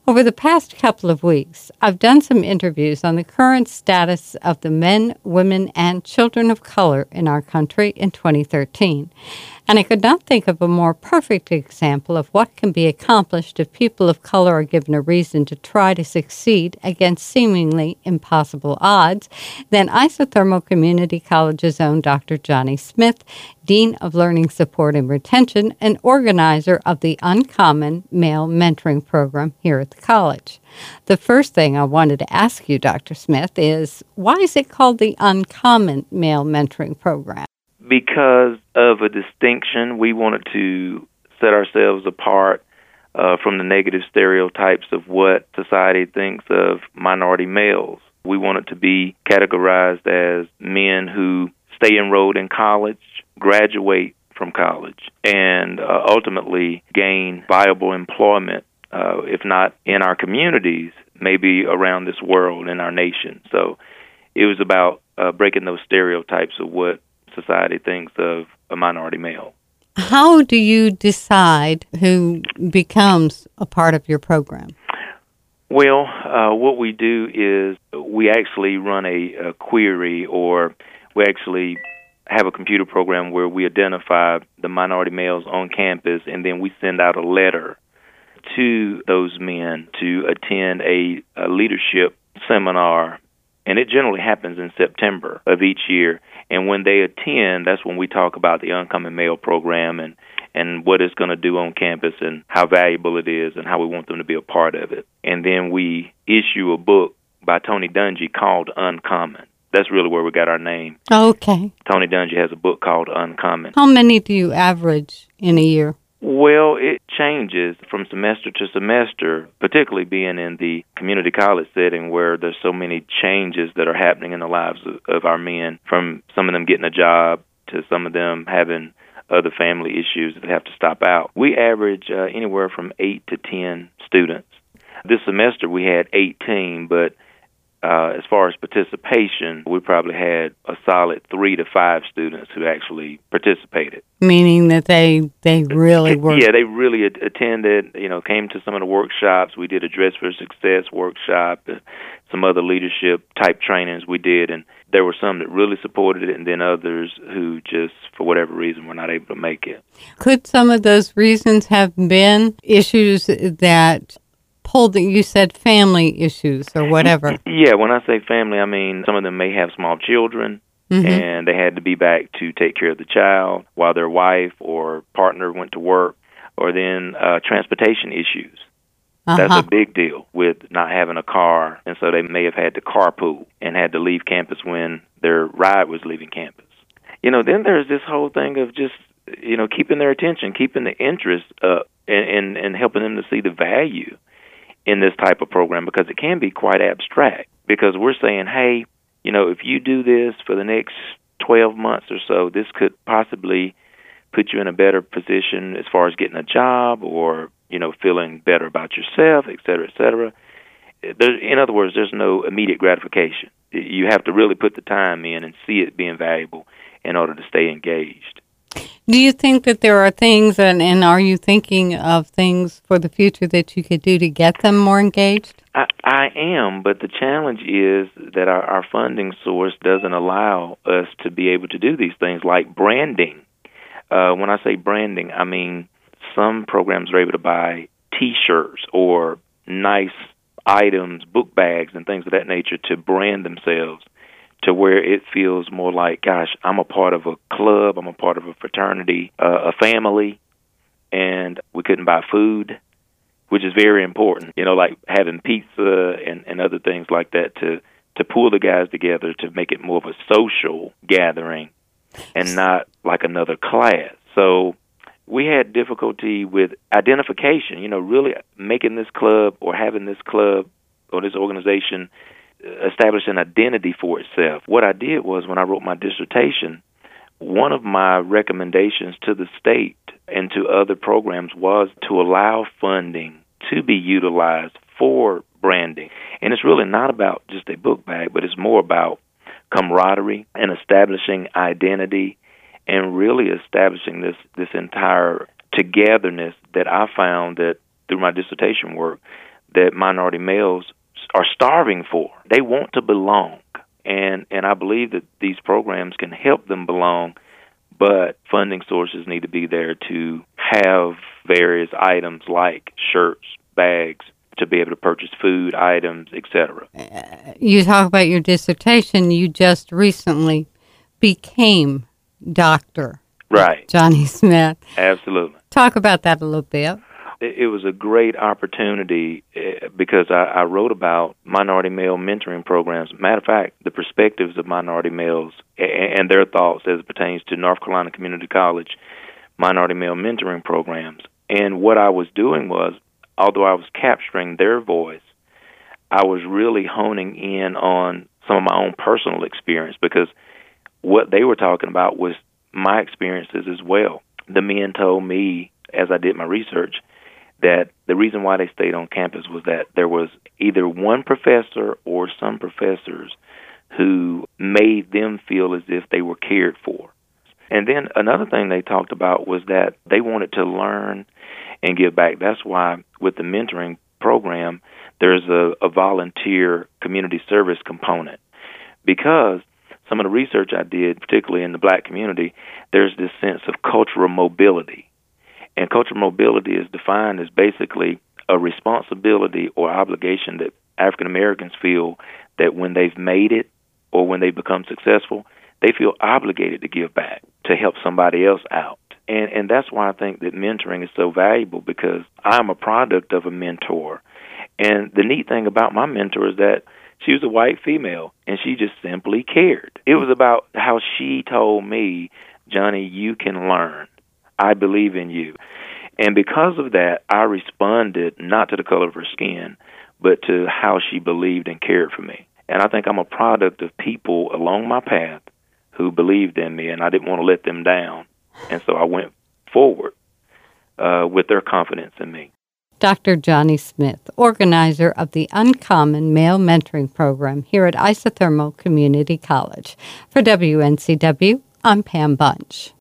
Over the past couple of weeks, I've done some interviews on the current status of the men, women, and children of color in our country in 2013. And I could not think of a more perfect example of what can be accomplished if people of color are given a reason to try to succeed against seemingly impossible odds than Isothermal Community College's own Dr. Johnny Smith, Dean of Learning Support and Retention and organizer of the Uncommon Male Mentoring Program here at the college. The first thing I wanted to ask you, Dr. Smith, is why is it called the Uncommon Male Mentoring Program? Because of a distinction, we wanted to set ourselves apart from the negative stereotypes of what society thinks of minority males. We wanted to be categorized as men who stay enrolled in college, graduate from college, and ultimately gain viable employment, if not in our communities, maybe around this world, in our nation. So it was about breaking those stereotypes of what society thinks of a minority male. How do you decide who becomes a part of your program? Well, what we do is we actually run a query, or we actually have a computer program where we identify the minority males on campus, and then we send out a letter to those men to attend a leadership seminar. And it generally happens in September of each year. And when they attend, that's when we talk about the Uncommon Male program and what it's going to do on campus and how valuable it is and how we want them to be a part of it. And then we issue a book by Tony Dungy called Uncommon. That's really where we got our name. Okay. Tony Dungy has a book called Uncommon. How many do you average in a year? Well, it changes from semester to semester, particularly being in the community college setting where there's so many changes that are happening in the lives of our men, from some of them getting a job to some of them having other family issues that have to stop out. We average anywhere from 8 to 10 students. This semester we had 18, but as far as participation, we probably had a solid 3 to 5 students who actually participated. Meaning that they really were... Yeah, they really attended, came to some of the workshops. We did a Dress for Success workshop, some other leadership-type trainings we did, and there were some that really supported it, and then others who just, for whatever reason, were not able to make it. Could some of those reasons have been issues that... you said family issues or whatever. Yeah, when I say family, I mean some of them may have small children, and they had to be back to take care of the child while their wife or partner went to work, or then transportation issues. That's a big deal with not having a car, and so they may have had to carpool and had to leave campus when their ride was leaving campus. Then there's this whole thing of just, keeping their attention, keeping the interest up, and helping them to see the value in this type of program, because it can be quite abstract, because we're saying, hey, if you do this for the next 12 months or so, this could possibly put you in a better position as far as getting a job or, feeling better about yourself, et cetera, et cetera. In other words, there's no immediate gratification. You have to really put the time in and see it being valuable in order to stay engaged. Do you think that there are things, and are you thinking of things for the future that you could do to get them more engaged? I am, but the challenge is that our funding source doesn't allow us to be able to do these things like branding. When I say branding, I mean some programs are able to buy T-shirts or nice items, book bags, and things of that nature to brand themselves, to where it feels more like, gosh, I'm a part of a club, I'm a part of a fraternity, a family, and we couldn't buy food, which is very important, like having pizza and other things like that to pull the guys together to make it more of a social gathering and not like another class. So we had difficulty with identification, really making this club or having this club or this organization establish an identity for itself. What I did was, when I wrote my dissertation, one of my recommendations to the state and to other programs was to allow funding to be utilized for branding. And it's really not about just a book bag, but it's more about camaraderie and establishing identity and really establishing this entire togetherness that I found that through my dissertation work that minority males are starving for. They want to belong. And I believe that these programs can help them belong, but funding sources need to be there to have various items like shirts, bags, to be able to purchase food items, etc. You talk about your dissertation. You just recently became Dr. Right. Johnny Smith. Absolutely. Talk about that a little bit. It was a great opportunity because I wrote about minority male mentoring programs. Matter of fact, the perspectives of minority males and their thoughts as it pertains to North Carolina Community College minority male mentoring programs. And what I was doing was, although I was capturing their voice, I was really honing in on some of my own personal experience, because what they were talking about was my experiences as well. The men told me, as I did my research, that the reason why they stayed on campus was that there was either one professor or some professors who made them feel as if they were cared for. And then another thing they talked about was that they wanted to learn and give back. That's why with the mentoring program, there's a volunteer community service component, because some of the research I did, particularly in the black community, there's this sense of cultural mobility. And cultural mobility is defined as basically a responsibility or obligation that African Americans feel that when they've made it or when they've become successful, they feel obligated to give back, to help somebody else out. And that's why I think that mentoring is so valuable, because I'm a product of a mentor. And the neat thing about my mentor is that she was a white female, and she just simply cared. It was about how she told me, Johnny, you can learn. I believe in you. And because of that, I responded not to the color of her skin, but to how she believed and cared for me. And I think I'm a product of people along my path who believed in me, and I didn't want to let them down. And so I went forward with their confidence in me. Dr. Johnny Smith, organizer of the Uncommon Male Mentoring Program here at Isothermal Community College. For WNCW, I'm Pam Bunch.